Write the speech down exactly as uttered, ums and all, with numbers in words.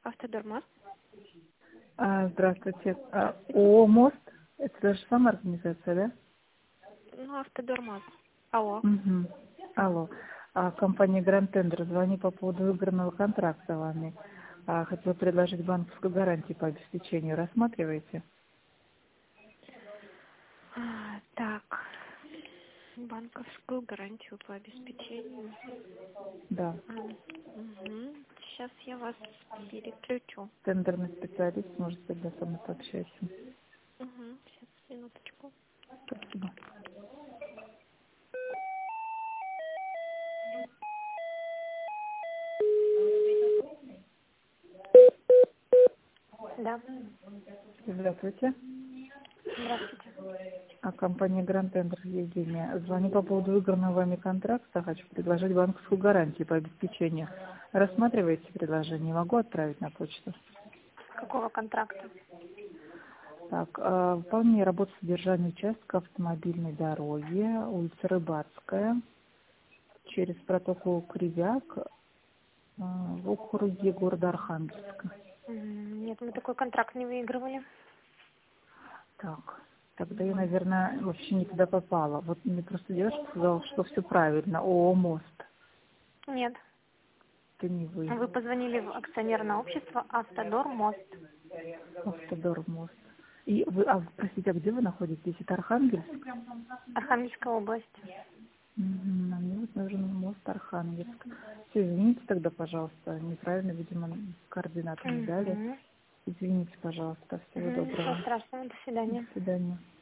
Автодормост. А, здравствуйте. А, ООО «Мост» — это та же самая организация, да? Ну, Автодормост. Алло. Угу. Алло. А, компания «Гранд Тендер». Звоню по поводу выигранного контракта вами. А, хотела предложить банковскую гарантию по обеспечению. Рассматриваете? А, так. Банковскую гарантию по обеспечению. Да. Угу. Сейчас я вас переключу. Тендерный специалист, может быть, да, со мной пообщайся. Угу. Сейчас, минуточку. Спасибо. Да. Здравствуйте. Здравствуйте. А компания «Гранд Тендер», Евгения. Звоню по поводу выигранного вами контракта. Хочу предложить банковскую гарантию по обеспечению. Рассматриваете предложение? Могу отправить на почту? Какого контракта? Так, э, выполнение работ содержания участка автомобильной дороги, улица Рыбацкая, через протокол Кривяк, э, в округе города Архангельска. М, Нет, мы такой контракт не выигрывали. Так, тогда я, наверное, вообще не туда попала. Вот мне просто девушка сказала, что все правильно. ООО «Мост». Нет. Это не вы. Вы позвонили в акционерное общество «Автодормост». Автодор «Мост». И вы, а, простите, а где вы находитесь? Это Архангельск? Архангельская область. Мгм, а мне вот нужен мост Архангельск. Все, извините тогда, пожалуйста, неправильно, видимо, координаты не дали. Угу. Извините, пожалуйста. Всего Угу. Ничего доброго. страшного. До До свидания. свидания.